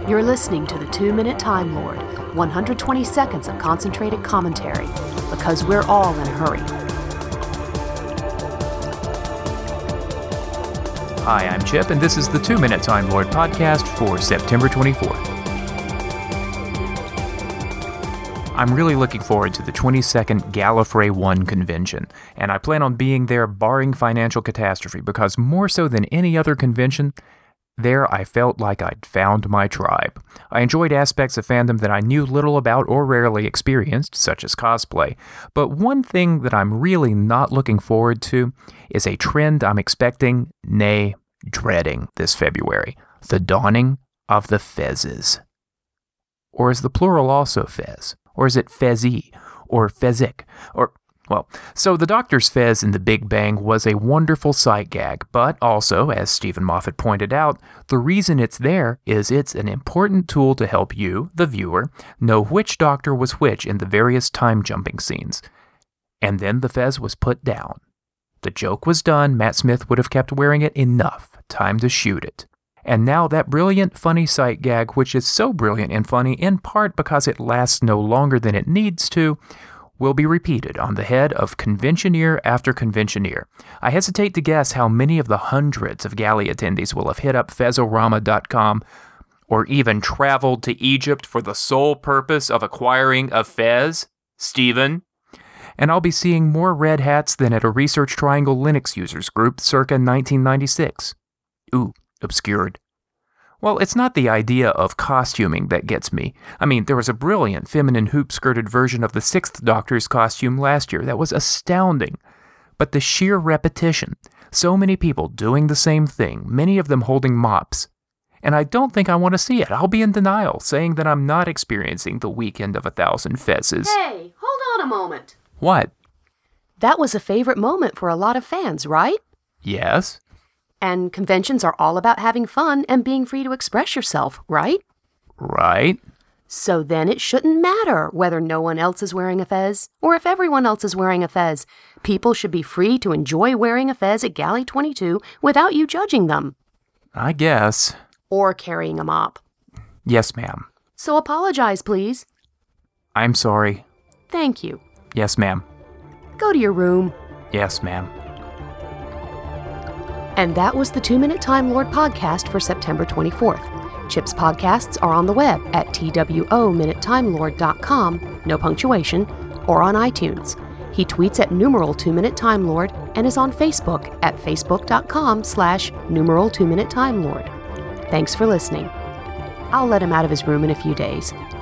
You're listening to the 2-Minute Time Lord, 120 seconds of concentrated commentary, because we're all in a hurry. Hi, I'm Chip, and this is the 2-Minute Time Lord podcast for September 24th. I'm really looking forward to the 22nd Gallifrey 1 convention, and I plan on being there barring financial catastrophe because more so than any other convention, there I felt like I'd found my tribe. I enjoyed aspects of fandom that I knew little about or rarely experienced, such as cosplay, but one thing that I'm really not looking forward to is a trend I'm expecting, nay, dreading this February, the dawning of the fezzes. Or is the plural also fez? Or is it fezzy? Or fezic? So the Doctor's fez in The Big Bang was a wonderful sight gag, but also, as Stephen Moffat pointed out, the reason it's there is it's an important tool to help you, the viewer, know which Doctor was which in the various time-jumping scenes. And then the fez was put down. The joke was done, Matt Smith would have kept wearing it enough, time to shoot it. And now that brilliant, funny sight gag, which is so brilliant and funny in part because it lasts no longer than it needs to, will be repeated on the head of conventioneer after conventioneer. I hesitate to guess how many of the hundreds of galley attendees will have hit up Fezorama.com or even traveled to Egypt for the sole purpose of acquiring a fez. Stephen? And I'll be seeing more red hats than at a Research Triangle Linux users group circa 1996. Ooh, obscured. Well, it's not the idea of costuming that gets me. I mean, there was a brilliant feminine hoop-skirted version of the Sixth Doctor's costume last year that was astounding. But the sheer repetition, so many people doing the same thing, many of them holding mops. And I don't think I want to see it. I'll be in denial, saying that I'm not experiencing the weekend of 1,000 fezzes. Hey, hold on a moment. What? That was a favorite moment for a lot of fans, right? Yes. And conventions are all about having fun and being free to express yourself, right? Right. So then it shouldn't matter whether no one else is wearing a fez or if everyone else is wearing a fez. People should be free to enjoy wearing a fez at Galley 22 without you judging them. I guess. Or carrying a mop. Yes, ma'am. So apologize, please. I'm sorry. Thank you. Yes, ma'am. Go to your room. Yes, ma'am. And that was the 2-Minute Time Lord podcast for September 24th. Chip's podcasts are on the web at TWOMinutetimeLord.com, no punctuation, or on iTunes. He tweets at numeral 2-Minute Time Lord and is on Facebook at facebook.com/numeral 2-Minute Time Lord. Thanks for listening. I'll let him out of his room in a few days.